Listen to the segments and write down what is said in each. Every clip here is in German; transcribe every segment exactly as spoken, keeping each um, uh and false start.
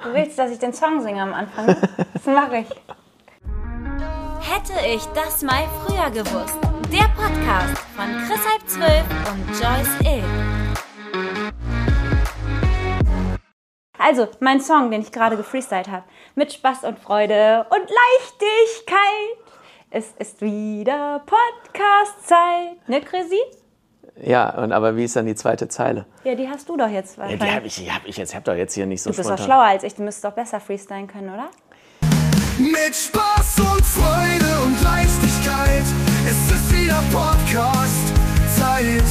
Du willst, dass ich den Song singe am Anfang? Ne? Das mache ich. Hätte ich das mal früher gewusst. Der Podcast von Chris halb zwölf und Joyce Ill. Also, mein Song, den ich gerade gefreestylt habe. Mit Spaß und Freude und Leichtigkeit. Es ist wieder Podcast-Zeit. Ne, Chrissy? Ja, und aber wie ist dann die zweite Zeile? Ja, die hast du doch jetzt Ja, wahrscheinlich. die habe ich, die hab ich jetzt. Ich habe doch jetzt hier nicht so Du bist doch spontan. schlauer als ich. Du müsstest doch besser freestylen können, oder? Mit Spaß und Freude und Leichtigkeit. Es ist wieder Podcast-Zeit.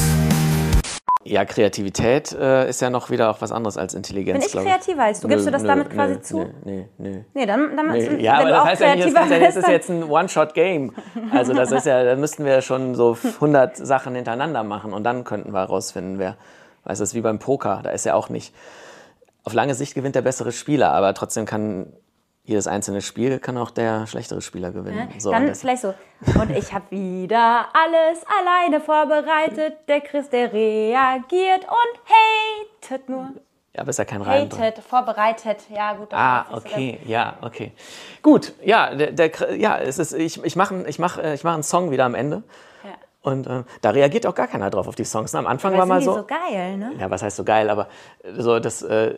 Ja, Kreativität äh, ist ja noch wieder auch was anderes als Intelligenz. Bin ich glaub kreativer als du? Gibst du das damit quasi nö, zu? Nee, nee, nee. Nee, dann, dann Nee, wenn ja, aber du das auch heißt ja nicht, kreativer das, das bist, ist dann- jetzt ein One-Shot-Game. Also das ist ja, da müssten wir ja schon so hundert Sachen hintereinander machen und dann könnten wir herausfinden, wer. Weißt du, das ist wie beim Poker, da ist ja auch nicht. Auf lange Sicht gewinnt der bessere Spieler, aber trotzdem kann jedes einzelne Spiel kann auch der schlechtere Spieler gewinnen. Ja, So, dann und das- vielleicht so. Und ich habe wieder alles alleine vorbereitet. Der Chris, der reagiert und hatet nur. ja, aber ist ja kein Reim drin. Hatet, vorbereitet. Ja, gut. das Ah, ist nicht so okay, ja, okay. Gut, ja, der, der, ja es ist, ich, ich mache ich mach, ich mach einen Song wieder am Ende. Ja. Und äh, da reagiert auch gar keiner drauf auf die Songs. Am Anfang Aber war mal sind die so. so geil, ne? Ja, was heißt so geil, aber so das, äh,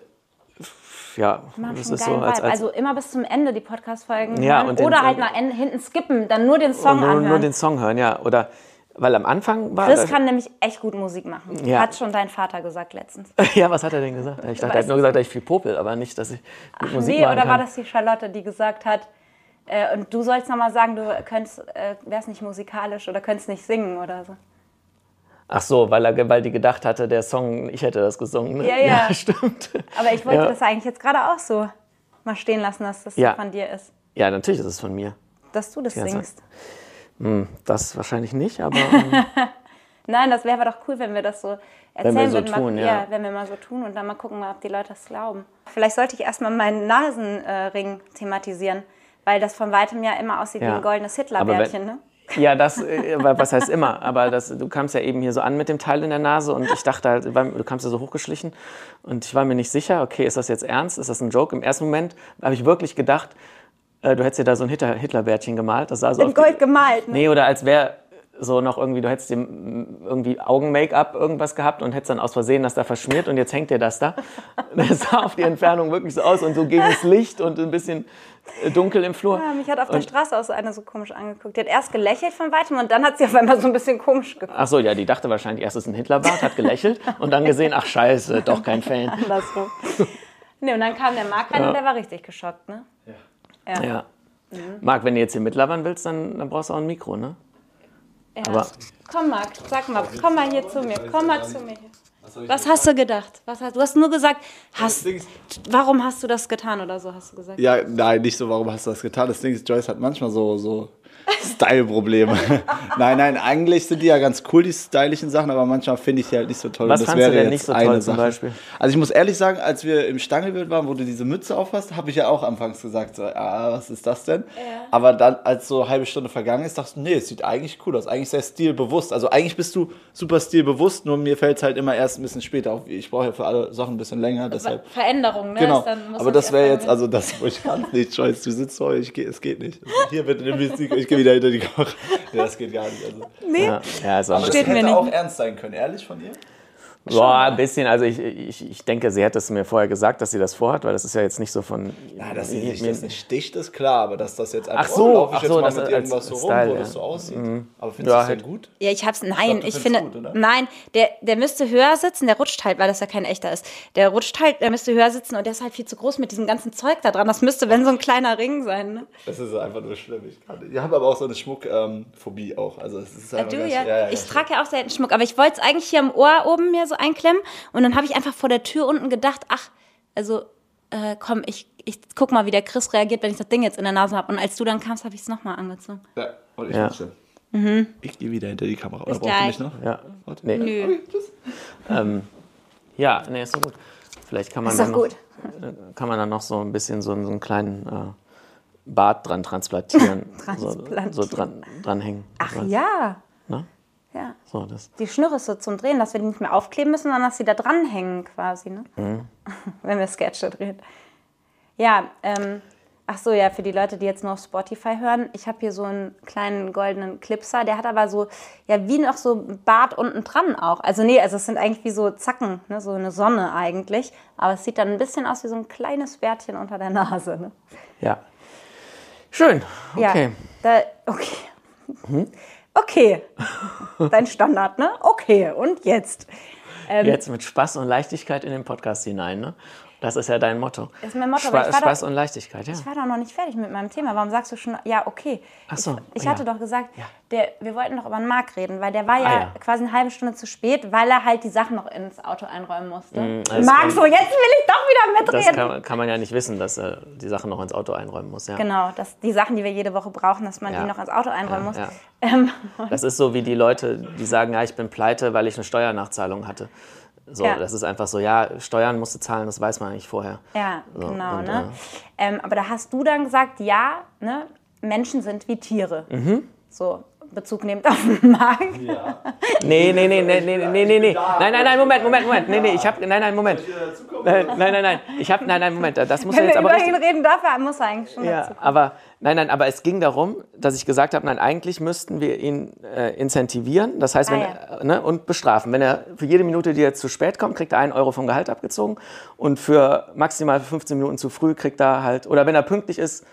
ja, Machen das schon ist einen so geilen als, Vibe. als Also immer bis zum Ende die Podcast-Folgen Ja, hören. und den- Oder halt nach Ende, hinten skippen, dann nur den Song nur, anhören. nur den Song hören, ja. Oder weil am Anfang war. Chris das, kann nämlich echt gut Musik machen. Ja. Hat schon dein Vater gesagt letztens. ja, was hat er denn gesagt? Ich dachte, er hat nur gesagt, dass ich viel popel, aber nicht, dass ich gut Musik Nee, machen oder kann. war das die Charlotte, die gesagt hat, äh, und du sollst nochmal sagen, du könntest, äh, wärst nicht musikalisch oder könntest nicht singen oder so. Ach so, weil, er, weil die gedacht hatte, der Song, ich hätte das gesungen. Ne? Ja, ja. stimmt. Aber ich wollte Ja. das eigentlich jetzt gerade auch so mal stehen lassen, dass das Ja. so von dir ist. Ja, natürlich ist es von mir. Dass du das Ja, singst. Hm, das wahrscheinlich nicht, aber ähm, Nein, das wäre doch cool, wenn wir das so erzählen wir so würden. tun, mal, ja. Wenn wir mal so tun und dann mal gucken, ob die Leute das glauben. Vielleicht sollte ich erstmal meinen Nasenring thematisieren, weil das von weitem ja immer aussieht wie Ja. ein goldenes Aber Hitlerbärtchen, ne? ja, das, äh, was heißt immer, aber das, du kamst ja eben hier so an mit dem Teil in der Nase und ich dachte halt, weil- du kamst ja so hochgeschlichen und ich war mir nicht sicher, okay, ist das jetzt ernst, ist das ein Joke? Im ersten Moment habe ich wirklich gedacht, äh, du hättest dir da so ein Hitler, Hitlerbärtchen gemalt, das sah so In auf die- Gold gemalt, ne? Nee, oder als wäre so noch irgendwie, du hättest dir mm, irgendwie Augen-Make-up irgendwas gehabt und hättest dann aus Versehen das da verschmiert und jetzt hängt dir das da. Das sah auf die Entfernung wirklich so aus und so gegen das Licht und ein bisschen äh, dunkel im Flur. Ja, mich hat auf der Und- Straße auch so eine so komisch angeguckt. Die hat erst gelächelt von weitem und dann hat sie auf einmal so ein bisschen komisch geguckt. Ach so, ja, die dachte wahrscheinlich erst, es ist ein Hitlerbart, hat gelächelt und dann gesehen, ach scheiße, doch kein Fan. Andersrum. Nee, und dann kam der Marc rein und der war richtig geschockt, ne? Ja. Ja. Marc, wenn du jetzt hier mitlabern willst, dann, dann brauchst du auch ein Mikro, ne? Ja. Aber- Komm, Marc, sag mal, komm mal hier zu mir, komm mal zu mir. Was hast du gedacht? Was hast, du hast nur gesagt, hast, warum hast du das getan oder so, hast du gesagt. Ja, nein, nicht so, warum hast du das getan? Das Ding ist, Joyce hat manchmal so, so Style-Probleme. Nein, nein, eigentlich sind die ja ganz cool, die stylischen Sachen, aber manchmal finde ich die halt nicht so toll. Was Und das fandst du wäre denn jetzt nicht so eine toll zum Sache. Beispiel? Also ich muss ehrlich sagen, als wir im Stangelwirt waren, wo du diese Mütze aufhast, habe ich ja auch anfangs gesagt, so, ah, was ist das denn? Ja. Aber dann, als so eine halbe Stunde vergangen ist, dachte ich, nee, es sieht eigentlich cool aus, eigentlich sehr stilbewusst. Also eigentlich bist du super stilbewusst, nur mir fällt es halt immer erst ein bisschen später auf. Ich brauche ja für alle Sachen ein bisschen länger, deshalb... Veränderung, ne? Genau, Ist dann- muss aber man das sich wäre erst jetzt, also das, wo ich kann nicht, Joyce, du sitzt vor, ich geh, es geht nicht. Also hier wird eine Musik, ich gehe wieder hinter die Kamera. Nee, das geht gar nicht. Also. Nee, Ja, ja ist auch Aber das Steht mir hätte nicht. auch ernst sein können, ehrlich von ihr? Boah, ein bisschen. Also ich, ich, ich denke, sie hätte es mir vorher gesagt, dass sie das vorhat, weil das ist ja jetzt nicht so von... Ja, dass sie mir- sich mir- das nicht sticht, ist klar, aber dass das jetzt einfach, Ach so, oh, laufe ich ach jetzt so, mal das mit als irgendwas so rum, Style, wo ja. das so aussieht. Aber findest Ja, du das halt. denn gut? Ja, ich hab's, nein, glaub, du ich findest finde, gut, oder? nein, der, der müsste höher sitzen, der rutscht halt, weil das ja kein echter ist. Der rutscht halt, der müsste höher sitzen und der ist halt viel zu groß mit diesem ganzen Zeug da dran. Das müsste, wenn so ein kleiner Ring sein, ne? Das ist einfach nur schlimm. Ich, kann nicht. Ich habe aber auch so eine Schmuckphobie auch. Also es ist Ja, einfach du, ganz- ja. ja, ja, Ich ja. trage ja auch selten Schmuck, aber ich wollte es eigentlich hier am Ohr oben mir so einklemmen und dann habe ich einfach vor der Tür unten gedacht, ach, also äh, komm, ich, ich guck mal, wie der Chris reagiert, wenn ich das Ding jetzt in der Nase habe. Und als du dann kamst, habe ich es nochmal angezogen. Ja, und ich Ja. find's schlimm. Ich gehe wieder hinter die Kamera. Oder Bis brauchst du mich gleich. noch? Ja, Warte. nee. Nö, Okay, tschüss. Ähm, ja, nee, ist doch gut. Vielleicht kann man, ist dann doch noch, gut. äh, kann man dann noch so ein bisschen so, einen- so einen kleinen äh, Bart dran transplantieren. Transplantieren. So, so dran, dranhängen. Ach So, ja, Ne? ja. So, das. Die Schnur ist so zum Drehen, dass wir die nicht mehr aufkleben müssen, sondern dass sie da dranhängen quasi, ne? Mhm. Wenn wir Sketche drehen. Ja, ähm, ach so, ja, für die Leute, die jetzt nur auf Spotify hören, ich habe hier so einen kleinen goldenen Clipser, der hat aber so, ja, wie noch so ein Bart unten dran auch. Also nee, also es sind eigentlich wie so Zacken, ne, so eine Sonne eigentlich, aber es sieht dann ein bisschen aus wie so ein kleines Bärtchen unter der Nase, ne? Ja. Schön, okay. Ja, da, okay. Okay, dein Standard, ne? Okay, und jetzt? Ähm, Jetzt mit Spaß und Leichtigkeit in den Podcast hinein, ne? Das ist ja dein Motto. Das ist mein Motto, Spa aber ich war Spaß doch, und Leichtigkeit, ja. Ich war doch noch nicht fertig mit meinem Thema. Warum sagst du schon, ja, okay? Ach so, Ich, ich ja. hatte doch gesagt, Ja. der, wir wollten doch über den Marc reden, weil der war ja, Ah, ja. quasi eine halbe Stunde zu spät, weil er halt die Sachen noch ins Auto einräumen musste. Mm, das Marc, kann- so, jetzt will ich doch wieder Das mitreden. kann, kann man ja nicht wissen, dass er die Sachen noch ins Auto einräumen muss, ja. Genau, dass die Sachen, die wir jede Woche brauchen, dass man Ja. die noch ins Auto einräumen Ja, muss. ja. Ähm, Das ist so wie die Leute, die sagen, ja, ich bin pleite, weil ich eine Steuernachzahlung hatte. So, Ja. das ist einfach so, ja, Steuern musst du zahlen, das weiß man eigentlich vorher. Ja, So, genau. und, Ne? Ähm, aber da hast du dann gesagt, ja, ne, Menschen sind wie Tiere. Mhm. So, Bezug nehmend auf den Markt. Nee, nee, nee, nee, nee, nee, nee, nee. Nein, nein, nein, Moment, Moment, Moment. Nee, nee, ich hab, nein, nein, Moment. Nein, nein, nein, nein. Ich hab, nein, nein, Moment. Das muss Wenn ja jetzt wir aber über ihn richtig. reden, dafür muss er eigentlich schon Ja, dazu. aber, nein, nein, aber es ging darum, dass ich gesagt habe, nein, eigentlich müssten wir ihn äh, incentivieren, das heißt, wenn Ah, er, ne, und bestrafen. Wenn er für jede Minute, die er zu spät kommt, kriegt er einen Euro vom Gehalt abgezogen und für maximal fünfzehn Minuten zu früh kriegt er halt, oder wenn er pünktlich ist,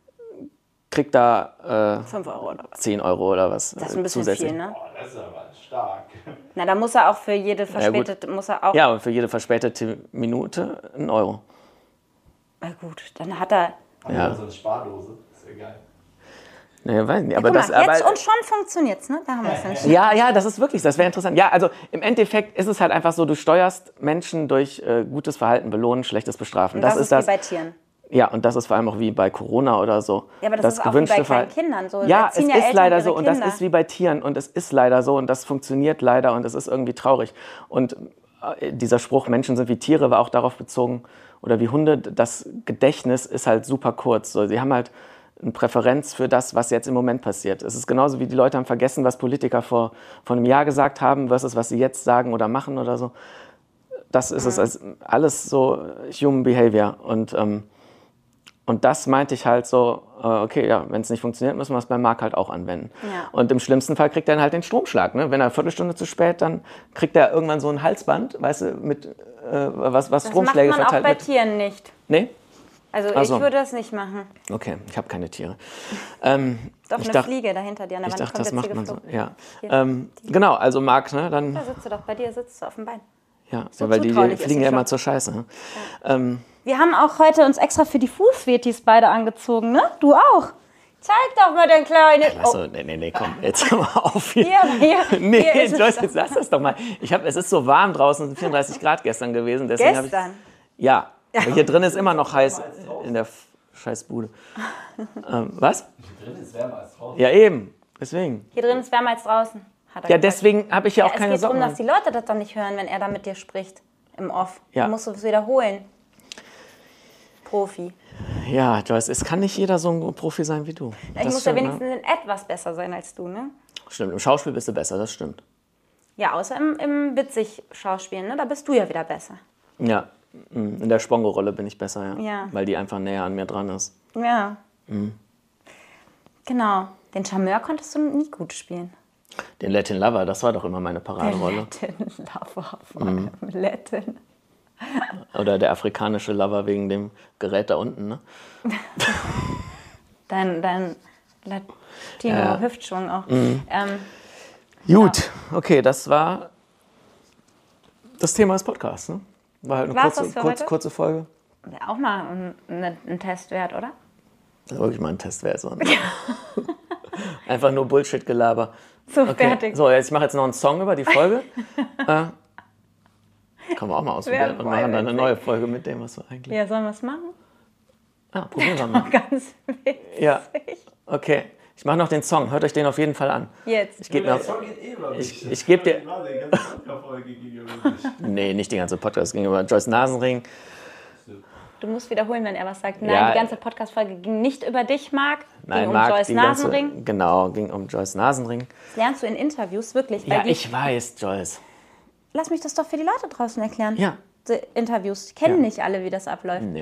kriegt er äh, fünf Euro oder was? zehn Euro oder was. Das ist ein bisschen zusätzlich. viel, ne? Das ist aber stark. Na, da muss er auch für jede gut. verspätete, muss er auch. Ja, und für jede verspätete Minute ein Euro. Na gut, dann hat er. Ja. So eine Spardose, ist ja geil. Nee, weiß nicht, aber Guck mal, das, aber, jetzt und schon funktioniert's, ne? Da haben wir es nämlich. Ja, ja, das ist wirklich, das wäre interessant. Ja, also im Endeffekt ist es halt einfach so, du steuerst Menschen durch äh, gutes Verhalten belohnen, schlechtes bestrafen. Und das, das ist das. wie bei Tieren. Ja, und das ist vor allem auch wie bei Corona oder so. Ja, aber das, ist auch wie bei kleinen Verhalten. Kindern. So, Ja, es erziehen ja ist Eltern leider ihre so und das Kinder. ist wie bei Tieren und es ist leider so und das funktioniert leider und es ist irgendwie traurig. Und äh, dieser Spruch, Menschen sind wie Tiere, war auch darauf bezogen, oder wie Hunde, das Gedächtnis ist halt super kurz. So, sie haben halt eine Präferenz für das, was jetzt im Moment passiert. Es ist genauso wie die Leute haben vergessen, was Politiker vor, vor einem Jahr gesagt haben versus was sie jetzt sagen oder machen oder so. Das ist es, also alles so Human Behavior und ähm, Und das meinte ich halt so, äh, okay, ja, wenn es nicht funktioniert, müssen wir es beim Marc halt auch anwenden. Ja. Und im schlimmsten Fall kriegt er dann halt den Stromschlag. Ne? Wenn er eine Viertelstunde zu spät, dann kriegt er irgendwann so ein Halsband, weißt du, mit äh, was, was Das macht Stromschläge man auch verteilt bei wird. Tieren nicht. Nee? Also Ach so. ich würde das nicht machen. Okay, ich habe keine Tiere. Ähm, Doch, ich eine dachte, Fliege dahinter dir an der ich Wand dachte, kommt das jetzt macht hier man so. geflogen. Ja. Hier. Ähm, genau, also Marc, ne, dann, Da sitzt du doch, bei dir sitzt du auf dem Bein. ja, So ja weil die, die zutraulich ist fliegen sie ja immer schon. zur Scheiße. Ne? Ähm, Wir haben auch heute uns extra für die Fußwetis beide angezogen, ne? Du auch. Zeig doch mal den kleinen... Achso, nee, nee, nee, komm, jetzt hör mal auf hier. Hier, hier, nee, hier ist es Joyce, doch. jetzt lass das doch mal. Ich hab, es ist so warm draußen, es sind vierunddreißig Grad gestern gewesen. Deswegen hab Gestern? Ich, ja, aber hier drin ist immer noch heiß in der F- scheiß Bude. ähm, was? Hier drin ist wärmer als draußen. Ja, eben, deswegen. Hier drin ist wärmer als draußen. Hat er Ja, gesagt. deswegen habe ich ja auch Ja, es keine geht darum, Socken. dass die Leute das doch nicht hören, wenn er da mit dir spricht. Im Off. Ja. Du musst es wiederholen. Profi. Ja, Joyce, es kann nicht jeder so ein Profi sein wie du. Ich Das muss ja stimmt, wenigstens ne? in etwas besser sein als du, ne? Stimmt, im Schauspiel bist du besser, das stimmt. Ja, außer im, im witzig Schauspielen, ne? Da bist du ja wieder besser. Ja, mm, in der Spongo-Rolle bin ich besser, ja. Ja. Weil die einfach näher an mir dran ist. Ja. Mhm. Genau. Den Charmeur konntest du nie gut spielen. Den Latin Lover, das war doch immer meine Paraderolle. Latin Lover. Mhm. Latin. Oder der afrikanische Lover wegen dem Gerät da unten, ne? Dein, dein Latino-Hüftschwung auch. Mhm. Ähm, Gut, okay, das war das Thema des Podcasts, ne? War halt eine War's kurze, das für kurz, heute? kurze Folge. Wäre auch mal ein, ein, ein Test wert, oder? Das ist wirklich mal ein Test wert. So. Einfach nur Bullshit-Gelaber. So, Okay. fertig. So, jetzt, ich mache jetzt noch einen Song über die Folge. äh, kann man auch mal ausprobieren Wär und machen dann eine witzig. neue Folge mit dem, was du eigentlich... Ja, sollen wir es machen? Ah, probieren wir mal. Ganz witzig. Ja, okay. Ich mache noch den Song. Hört euch den auf jeden Fall an. Jetzt. Ich gebe mir... Song geht eh über mich. Ich, ich gebe dir... Warte, die ganze Podcast-Folge ging über mich. Nee, nicht die ganze Podcast. Es ging über Joyce Nasenring. Du musst wiederholen, wenn er was sagt. Nein, Ja. die ganze Podcast-Folge ging nicht über dich, Marc. Nein, ging um Marc, Joyce die ganze- Nasenring. Genau, ging um Joyce Nasenring. Das lernst du in Interviews, wirklich. weil Ja, die, ich weiß, Joyce. Lass mich das doch für die Leute draußen erklären. Ja. Die Interviews. Die kennen Ja. nicht alle, wie das abläuft. Nee.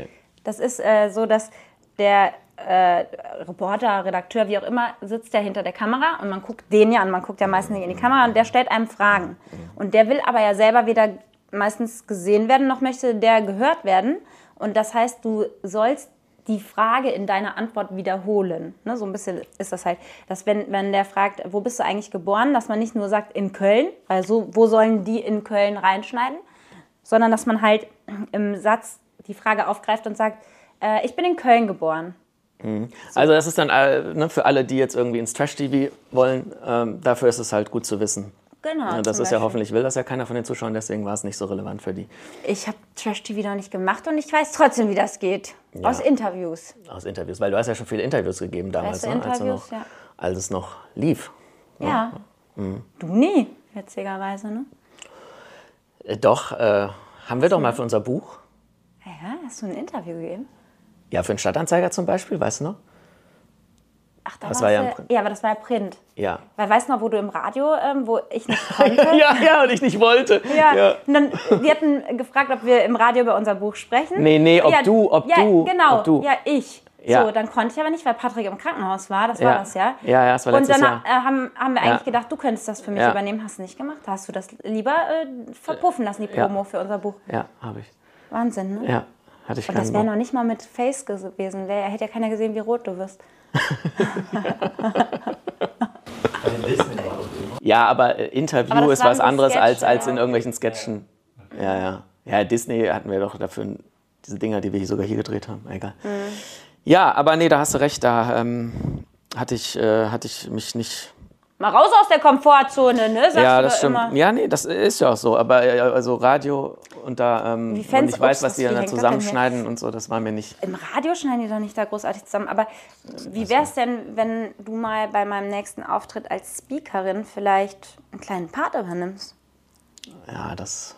Das ist äh, so, dass der äh, Reporter, Redakteur, wie auch immer, sitzt ja hinter der Kamera und man guckt den ja an, man guckt ja meistens nicht in die Kamera und der stellt einem Fragen. Und der will aber ja selber weder meistens gesehen werden, noch möchte der gehört werden. Und das heißt, du sollst die Frage in deiner Antwort wiederholen. Ne, so ein bisschen ist das halt, dass wenn, wenn der fragt, wo bist du eigentlich geboren, dass man nicht nur sagt, in Köln, weil so, wo sollen die in Köln reinschneiden, sondern dass man halt im Satz die Frage aufgreift und sagt, äh, ich bin in Köln geboren. Mhm. Also das ist dann äh, ne, für alle, die jetzt irgendwie ins Trash-T V wollen, ähm, dafür ist es halt gut zu wissen. Genau. Ja, das ist Beispiel. ja hoffentlich, will das ja keiner von den Zuschauern, deswegen war es nicht so relevant für die. Ich habe Trash-T V noch nicht gemacht und ich weiß trotzdem, wie das geht. Ja. Aus Interviews. Aus Interviews, weil du hast ja schon viele Interviews gegeben damals, Weißt du, ne? als, du Interviews, noch, ja. als es noch lief. Ja. Mhm. Du nie, witzigerweise, ne? Äh, doch, äh, haben wir doch mal für unser Buch, Ja, hast du ein Interview gegeben? ja für den Stadtanzeiger zum Beispiel, weißt du noch? Ach, da Das warst war ja du- im Print. Ja, aber das war ja Print. Ja. Weil weißt du noch, wo du im Radio, ähm, wo ich nicht konnte? ja, ja, und ich nicht wollte. Ja, Ja. und dann, die hatten gefragt, ob wir im Radio über unser Buch sprechen. Nee, nee, ob ja, du, ob ja, du, genau, ob du. ja, ich. Ja. So, dann konnte ich aber nicht, weil Patrick im Krankenhaus war, das Ja. war das ja. Ja, ja, das war Und letztes dann Jahr. äh, haben, haben wir Ja. eigentlich gedacht, du könntest das für mich Ja. übernehmen. Hast du nicht gemacht? Hast du das lieber äh, verpuffen lassen, die Ja. Promo für unser Buch? Ja, habe ich. Wahnsinn, ne? Ja, hatte ich Und keinen das wäre Bock. noch nicht mal mit Face gewesen. Wär, hätte ja keiner gesehen, wie rot du wirst. Ja, aber äh, Interview Aber das ist waren was so anderes Sketche, als, als ja. in irgendwelchen Sketchen. Ja, ja. Ja, Disney hatten wir doch dafür diese Dinger, die wir hier sogar hier gedreht haben. Egal. Mhm. Ja, aber nee, da hast du recht. Da ähm, hatte, ich, äh, hatte ich mich nicht. Mal raus aus der Komfortzone, ne? Sagst Ja, du das doch stimmt. immer. Ja, nee, das ist ja auch so. Aber äh, also Radio und da ähm, Wie und fänd's- ich weiß, ups, was die wie dann da hängt das denn hier? zusammenschneiden und so, das war mir nicht. Im Radio schneiden die doch nicht da großartig zusammen. Aber wie wäre es denn, wenn du mal bei meinem nächsten Auftritt als Speakerin vielleicht einen kleinen Part übernimmst? Ja, das.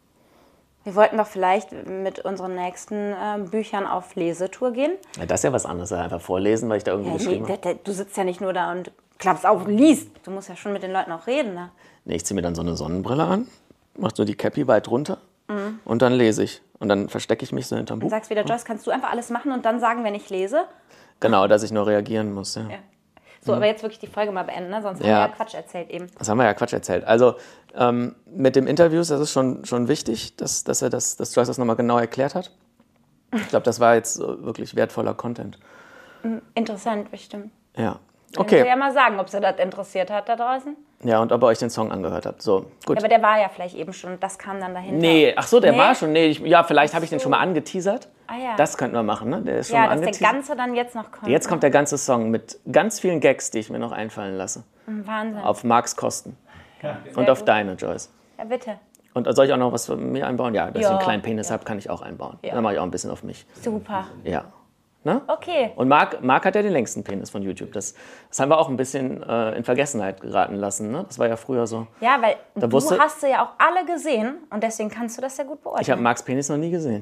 Wir wollten doch vielleicht mit unseren nächsten äh, Büchern auf Lesetour gehen. Ja, das ist ja was anderes, einfach vorlesen, weil ich da irgendwie Ja, nee, geschrieben der, habe. der, du sitzt ja nicht nur da und klappst auf und liest. Du musst ja schon mit den Leuten auch reden. Ne? Nee, ich ziehe mir dann so eine Sonnenbrille an, mach so die Cappy weit runter Mhm. und dann lese ich. Und dann verstecke ich mich so hinterm Und Buch. sagst wieder, Joyce, kannst du einfach alles machen und dann sagen, wenn ich lese? Genau, dass ich nur reagieren muss. Ja. Ja. So, aber jetzt wirklich die Folge mal beenden, ne? Sonst haben Ja. wir ja Quatsch erzählt eben. Das haben wir ja Quatsch erzählt. Also ähm, mit dem Interviews, das ist schon, schon wichtig, dass, dass, er das, dass Joyce das nochmal genau erklärt hat. Ich glaube, das war jetzt äh, wirklich wertvoller Content. Interessant, bestimmt. Ja. Können wir ja Okay. mal sagen, ob sie das interessiert hat da draußen. Ja, und ob ihr euch den Song angehört habt. So, gut. Ja, aber der war ja vielleicht eben schon und das kam dann dahinter. Nee, ach so, der Nee? war schon. Nee, ich, ja, vielleicht habe ich den schon mal angeteasert. Ah, ja. Das könnten wir machen, ne? Der ist schon Ja, mal dass der angeteasert. Ganze dann jetzt noch kommt. Jetzt kommt der ganze Song mit ganz vielen Gags, die ich mir noch einfallen lasse. Wahnsinn. Auf Marks Kosten. Und auf gut. deine, Joyce. Ja, bitte. Und soll ich auch noch was von mir einbauen? Ja, dass ich Ja. einen kleinen Penis habe, kann ich auch einbauen. Ja. Dann mache ich auch ein bisschen auf mich. Super. Ja. Ne? Okay. Und Marc, Marc hat ja den längsten Penis von YouTube. Das, das haben wir auch ein bisschen äh, in Vergessenheit geraten lassen. Ne? Das war ja früher so. Ja, weil Da du wusste- hast sie ja auch alle gesehen und deswegen kannst du das ja gut Ich habe beurteilen. Marcs Penis noch nie gesehen.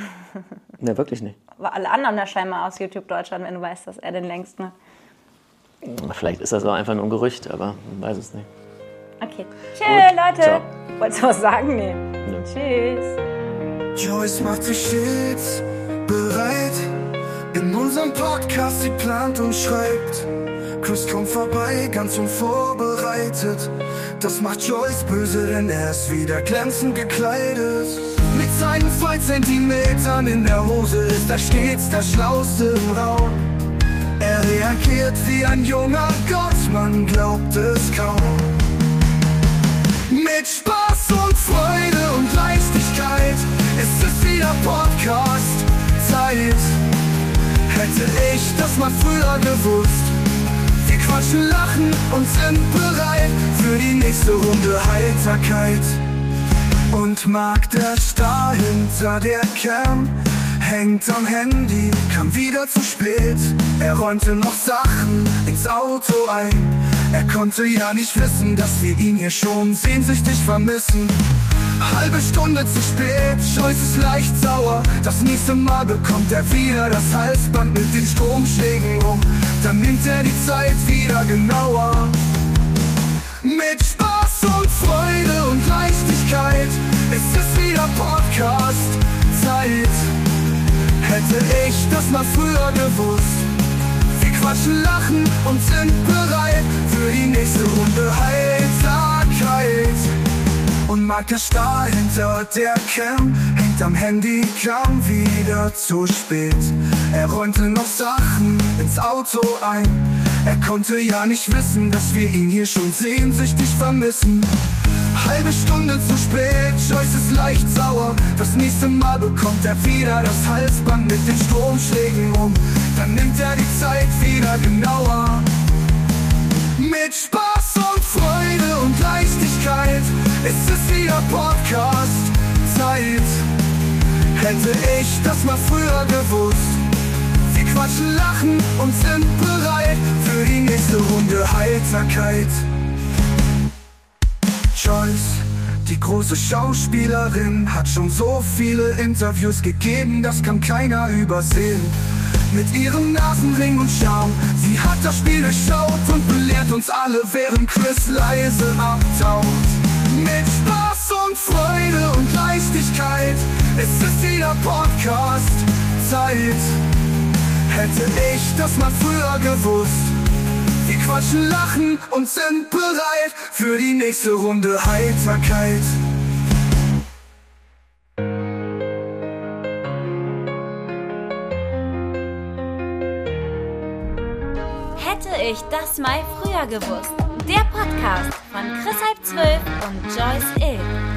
Ne, wirklich nicht. Aber alle anderen ja scheinbar aus YouTube Deutschland, wenn du weißt, dass er den längsten hat. Vielleicht ist das auch einfach nur ein Gerücht, aber man weiß es nicht. Okay. Tschüss, Leute. Ciao. Wolltest du was sagen? Nee. Nö. Tschüss. Joyce macht sich stets bereit. In unserem Podcast, sie plant und schreibt. Chris kommt vorbei, ganz unvorbereitet. Das macht Joyce böse, denn er ist wieder glänzend gekleidet. Mit seinen zwei Zentimetern in der Hose ist er stets der Schlauste im Raum. Er reagiert wie ein junger Gott, man glaubt es kaum. Mit Spaß und Freude und Leichtigkeit ist es wieder Podcast-Zeit. Hätte ich das mal früher gewusst. Wir quatschen, lachen und sind bereit für die nächste Runde Heiterkeit. Und Marc, der Star hinter der Cam, hängt am Handy, kam wieder zu spät. Er räumte noch Sachen ins Auto ein. Er konnte ja nicht wissen, dass wir ihn hier schon sehnsüchtig vermissen. Halbe Stunde zu spät, Joyce ist leicht sauer. Das nächste Mal bekommt er wieder das Halsband mit den Stromschlägen um. Dann nimmt er die Zeit wieder genauer. Mit Spaß und Freude und Leichtigkeit ist es wieder Podcast-Zeit. Hätte ich das mal früher gewusst. Wir quatschen, lachen und sind bereit für die nächste Runde Heiterkeit. Und Marc Stahl hinter der Cam hängt am Handy, kam wieder zu spät. Er räumte noch Sachen ins Auto ein. Er konnte ja nicht wissen, dass wir ihn hier schon sehnsüchtig vermissen. Halbe Stunde zu spät, Joyce ist leicht sauer. Das nächste Mal bekommt er wieder das Halsband mit den Stromschlägen um. Dann nimmt er die Zeit wieder genauer. Mit Spaß und Freude und Leichtigkeit ist es wieder Podcast-Zeit. Hätte ich das mal früher gewusst. Wir quatschen, lachen und sind bereit für die nächste Runde Heiterkeit. Joyce, die große Schauspielerin, hat schon so viele Interviews gegeben, das kann keiner übersehen. Mit ihrem Nasenring und Charme, sie hat das Spiel durchschaut und belehrt uns alle, während Chris leise abtaucht. Mit Spaß und Freude und Leichtigkeit ist es wieder Podcast-Zeit. Hätte ich das mal früher gewusst. Wir quatschen, lachen und sind bereit für die nächste Runde Heiterkeit. Hätte ich das mal früher gewusst. Der Podcast von Chris halb zwölf und Joyce Ill.